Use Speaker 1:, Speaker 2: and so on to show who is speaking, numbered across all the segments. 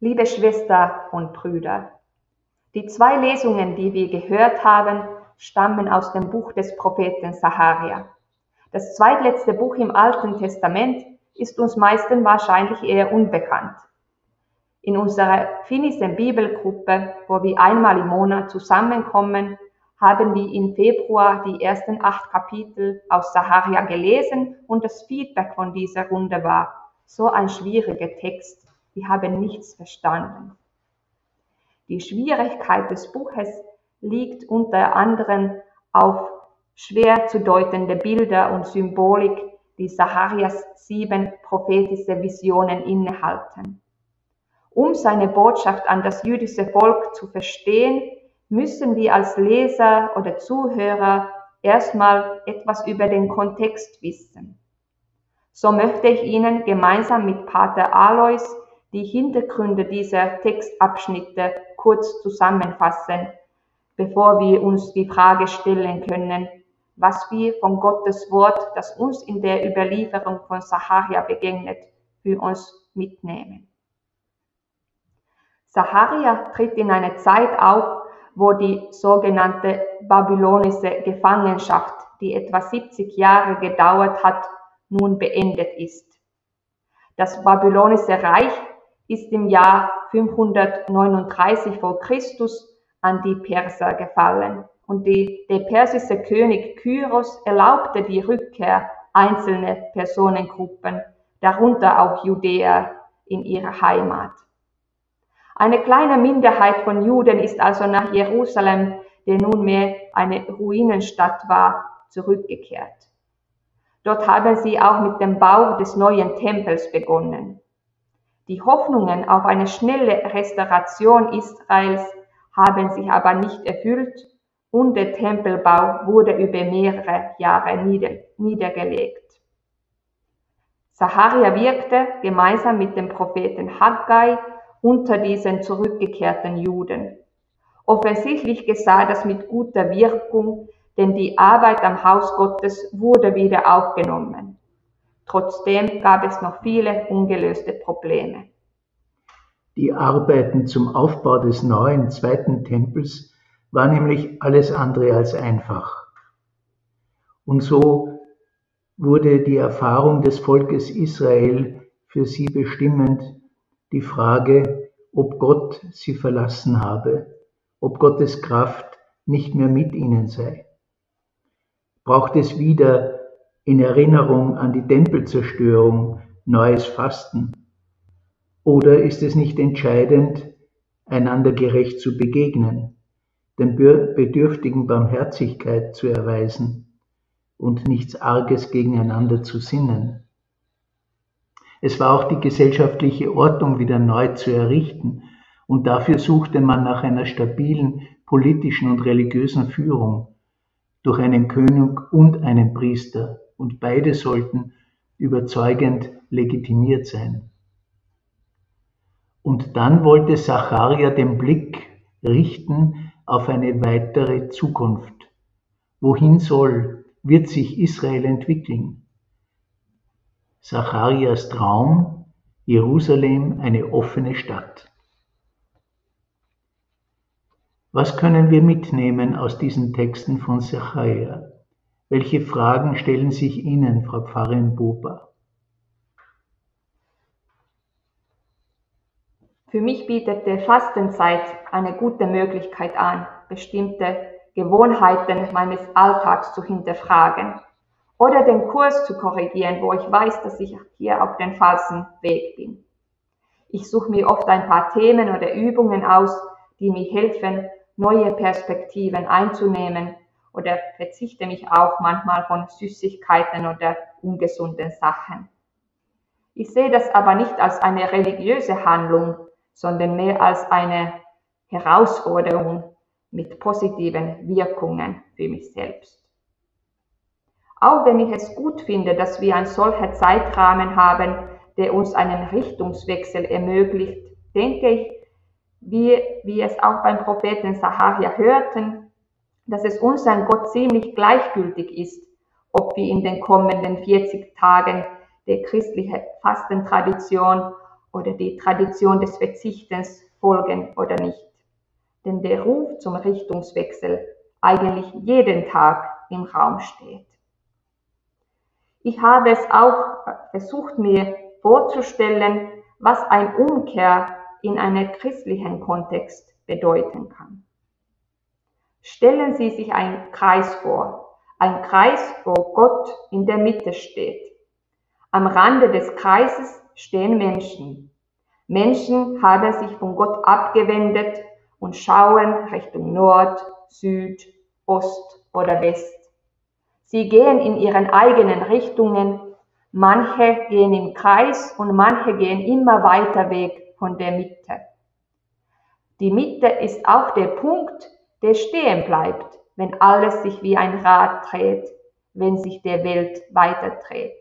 Speaker 1: Liebe Schwestern und Brüder, die 2 Lesungen, die wir gehört haben, stammen aus dem Buch des Propheten Sacharia. Das zweitletzte Buch im Alten Testament ist uns meisten wahrscheinlich eher unbekannt. In unserer Finisen Bibelgruppe, wo wir einmal im Monat zusammenkommen, haben wir im Februar die ersten 8 Kapitel aus Sacharia gelesen und das Feedback von dieser Runde war: so ein schwieriger Text, wir haben nichts verstanden. Die Schwierigkeit des Buches liegt unter anderem auf schwer zu deutende Bilder und Symbolik, die Zacharias 7 prophetische Visionen innehalten. Um seine Botschaft an das jüdische Volk zu verstehen, müssen wir als Leser oder Zuhörer erstmal etwas über den Kontext wissen. So möchte ich Ihnen gemeinsam mit Pater Alois die Hintergründe dieser Textabschnitte kurz zusammenfassen, bevor wir uns die Frage stellen können, was wir von Gottes Wort, das uns in der Überlieferung von Sacharia begegnet, für uns mitnehmen. Sacharia tritt in eine Zeit auf, wo die sogenannte babylonische Gefangenschaft, die etwa 70 Jahre gedauert hat, nun beendet ist. Das babylonische Reich ist im Jahr 539 vor Christus an die Perser gefallen und der persische König Kyros erlaubte die Rückkehr einzelner Personengruppen, darunter auch Judäer, in ihre Heimat. Eine kleine Minderheit von Juden ist also nach Jerusalem, der nunmehr eine Ruinenstadt war, zurückgekehrt. Dort haben sie auch mit dem Bau des neuen Tempels begonnen. Die Hoffnungen auf eine schnelle Restauration Israels haben sich aber nicht erfüllt und der Tempelbau wurde über mehrere Jahre niedergelegt. Sacharia wirkte gemeinsam mit dem Propheten Haggai unter diesen zurückgekehrten Juden. Offensichtlich geschah das mit guter Wirkung, denn die Arbeit am Haus Gottes wurde wieder aufgenommen. Trotzdem gab es noch viele ungelöste Probleme.
Speaker 2: Die Arbeiten zum Aufbau des neuen zweiten Tempels waren nämlich alles andere als einfach. Und so wurde die Erfahrung des Volkes Israel für sie bestimmend, die Frage, ob Gott sie verlassen habe, ob Gottes Kraft nicht mehr mit ihnen sei. Braucht es wieder in Erinnerung an die Tempelzerstörung neues Fasten? Oder ist es nicht entscheidend, einander gerecht zu begegnen, den Bedürftigen Barmherzigkeit zu erweisen und nichts Arges gegeneinander zu sinnen? Es war auch die gesellschaftliche Ordnung wieder neu zu errichten und dafür suchte man nach einer stabilen politischen und religiösen Führung durch einen König und einen Priester und beide sollten überzeugend legitimiert sein. Und dann wollte Sacharia den Blick richten auf eine weitere Zukunft. Wohin wird sich Israel entwickeln? Zacharias Traum, Jerusalem, eine offene Stadt. Was können wir mitnehmen aus diesen Texten von Sacharia? Welche Fragen stellen sich Ihnen, Frau Pfarrerin Bober?
Speaker 1: Für mich bietet die Fastenzeit eine gute Möglichkeit an, bestimmte Gewohnheiten meines Alltags zu hinterfragen oder den Kurs zu korrigieren, wo ich weiß, dass ich hier auf dem falschen Weg bin. Ich suche mir oft ein paar Themen oder Übungen aus, die mir helfen, neue Perspektiven einzunehmen oder verzichte mich auch manchmal von Süßigkeiten oder ungesunden Sachen. Ich sehe das aber nicht als eine religiöse Handlung, sondern mehr als eine Herausforderung mit positiven Wirkungen für mich selbst. Auch wenn ich es gut finde, dass wir einen solchen Zeitrahmen haben, der uns einen Richtungswechsel ermöglicht, denke ich, wie es auch beim Propheten Sacharia hörten, dass es unseren Gott ziemlich gleichgültig ist, ob wir in den kommenden 40 Tagen der christlichen Fastentradition oder die Tradition des Verzichtens folgen oder nicht. Denn der Ruf zum Richtungswechsel eigentlich jeden Tag im Raum steht. Ich habe es auch versucht, mir vorzustellen, was eine Umkehr in einem christlichen Kontext bedeuten kann. Stellen Sie sich einen Kreis vor, ein Kreis, wo Gott in der Mitte steht. Am Rande des Kreises stehen Menschen. Menschen haben sich von Gott abgewendet und schauen Richtung Nord, Süd, Ost oder West. Sie gehen in ihren eigenen Richtungen, manche gehen im Kreis und manche gehen immer weiter weg von der Mitte. Die Mitte ist auch der Punkt, der stehen bleibt, wenn alles sich wie ein Rad dreht, wenn sich der Welt weiter dreht.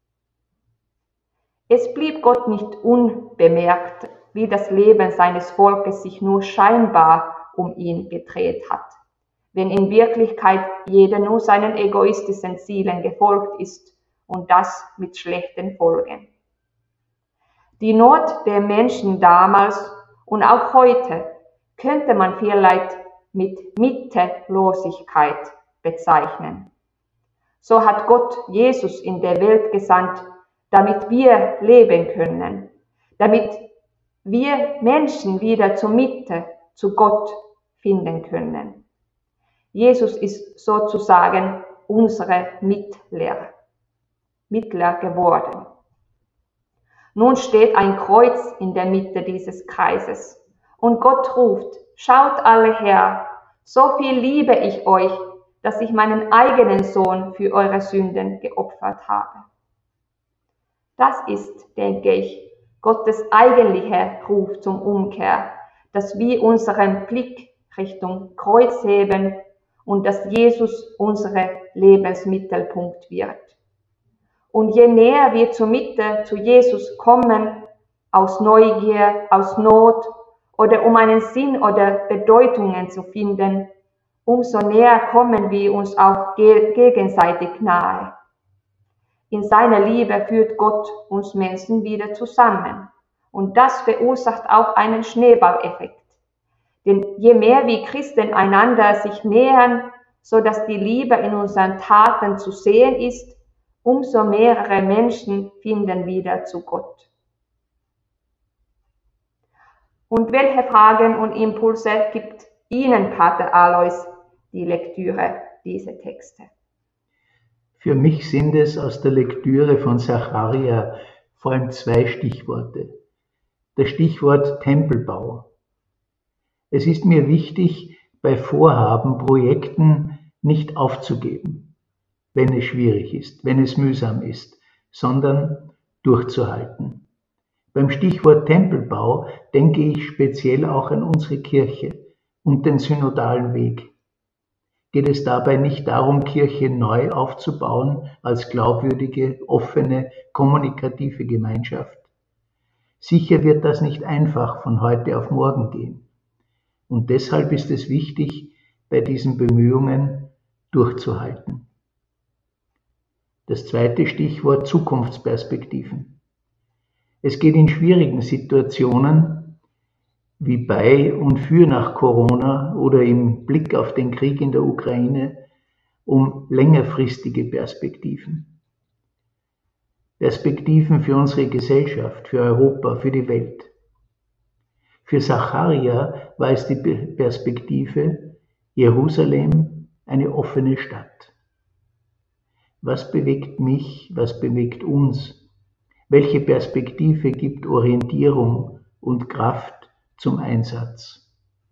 Speaker 1: Es blieb Gott nicht unbemerkt, wie das Leben seines Volkes sich nur scheinbar um ihn gedreht hat, wenn in Wirklichkeit jeder nur seinen egoistischen Zielen gefolgt ist und das mit schlechten Folgen. Die Not der Menschen damals und auch heute könnte man vielleicht mit Mittelosigkeit bezeichnen. So hat Gott Jesus in der Welt gesandt, damit wir leben können, damit wir Menschen wieder zur Mitte, zu Gott finden können. Jesus ist sozusagen unsere Mittler geworden. Nun steht ein Kreuz in der Mitte dieses Kreises und Gott ruft, schaut alle her, so viel liebe ich euch, dass ich meinen eigenen Sohn für eure Sünden geopfert habe. Das ist, denke ich, Gottes eigentlicher Ruf zum Umkehr, dass wir unseren Blick Richtung Kreuz heben und dass Jesus unser Lebensmittelpunkt wird. Und je näher wir zur Mitte, zu Jesus kommen, aus Neugier, aus Not oder um einen Sinn oder Bedeutungen zu finden, umso näher kommen wir uns auch gegenseitig nahe. In seiner Liebe führt Gott uns Menschen wieder zusammen. Und das verursacht auch einen Schneeballeffekt. Denn je mehr wir Christen einander sich nähern, so dass die Liebe in unseren Taten zu sehen ist, umso mehrere Menschen finden wieder zu Gott. Und welche Fragen und Impulse gibt Ihnen, Pater Alois, die Lektüre dieser Texte?
Speaker 2: Für mich sind es aus der Lektüre von Sacharja vor allem zwei Stichworte. Das Stichwort Tempelbau. Es ist mir wichtig, bei Vorhaben, Projekten nicht aufzugeben, wenn es schwierig ist, wenn es mühsam ist, sondern durchzuhalten. Beim Stichwort Tempelbau denke ich speziell auch an unsere Kirche und den synodalen Weg. Geht es dabei nicht darum, Kirche neu aufzubauen als glaubwürdige, offene, kommunikative Gemeinschaft? Sicher wird das nicht einfach von heute auf morgen gehen. Und deshalb ist es wichtig, bei diesen Bemühungen durchzuhalten. Das zweite Stichwort Zukunftsperspektiven. Es geht in schwierigen Situationen wie bei und für nach Corona oder im Blick auf den Krieg in der Ukraine um längerfristige Perspektiven. Perspektiven für unsere Gesellschaft, für Europa, für die Welt. Für Sacharja war es die Perspektive Jerusalem, eine offene Stadt. Was bewegt mich, was bewegt uns? Welche Perspektive gibt Orientierung und Kraft zum Einsatz?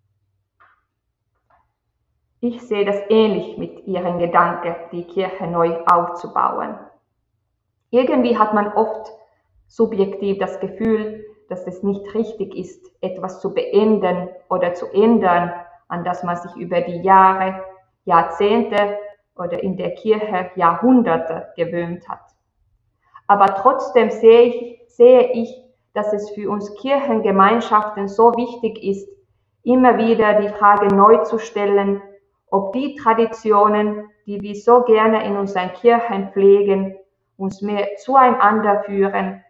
Speaker 1: Ich sehe das ähnlich mit Ihren Gedanken, die Kirche neu aufzubauen. Irgendwie hat man oft subjektiv das Gefühl, dass es nicht richtig ist, etwas zu beenden oder zu ändern, an das man sich über die Jahre, Jahrzehnte oder in der Kirche Jahrhunderte gewöhnt hat. Aber trotzdem sehe ich, dass es für uns Kirchengemeinschaften so wichtig ist, immer wieder die Frage neu zu stellen, ob die Traditionen, die wir so gerne in unseren Kirchen pflegen, uns mehr zueinander führen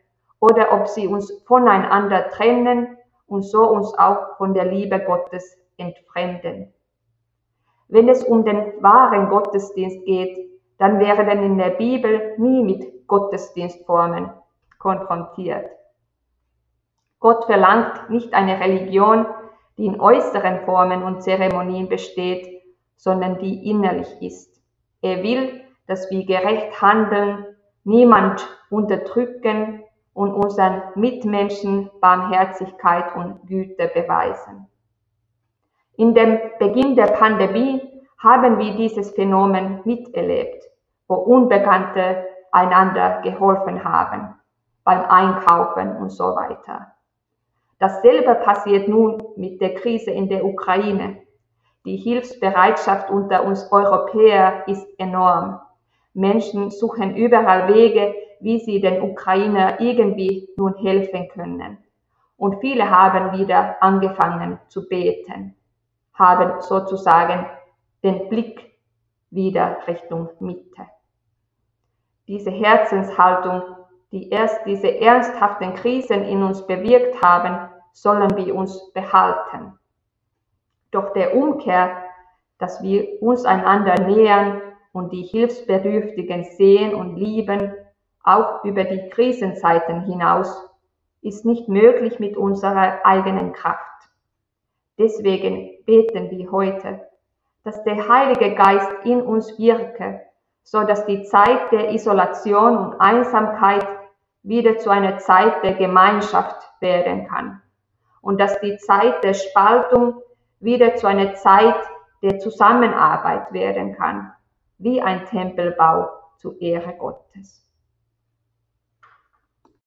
Speaker 1: oder ob sie uns voneinander trennen und so uns auch von der Liebe Gottes entfremden. Wenn es um den wahren Gottesdienst geht, dann werden in der Bibel nie mit Gottesdienstformen konfrontiert. Gott verlangt nicht eine Religion, die in äußeren Formen und Zeremonien besteht, sondern die innerlich ist. Er will, dass wir gerecht handeln, niemand unterdrücken und unseren Mitmenschen Barmherzigkeit und Güte beweisen. In dem Beginn der Pandemie haben wir dieses Phänomen miterlebt, wo Unbekannte einander geholfen haben, beim Einkaufen und so weiter. Dasselbe passiert nun mit der Krise in der Ukraine. Die Hilfsbereitschaft unter uns Europäern ist enorm. Menschen suchen überall Wege, wie sie den Ukrainern irgendwie nun helfen können. Und viele haben wieder angefangen zu beten, haben sozusagen den Blick wieder Richtung Mitte. Diese Herzenshaltung, die erst diese ernsthaften Krisen in uns bewirkt haben, sollen wir uns behalten. Doch der Umkehr, dass wir uns einander nähern und die Hilfsbedürftigen sehen und lieben, auch über die Krisenzeiten hinaus, ist nicht möglich mit unserer eigenen Kraft. Deswegen beten wir heute, dass der Heilige Geist in uns wirke, so dass die Zeit der Isolation und Einsamkeit wieder zu einer Zeit der Gemeinschaft werden kann und dass die Zeit der Spaltung wieder zu einer Zeit der Zusammenarbeit werden kann, wie ein Tempelbau zur Ehre Gottes.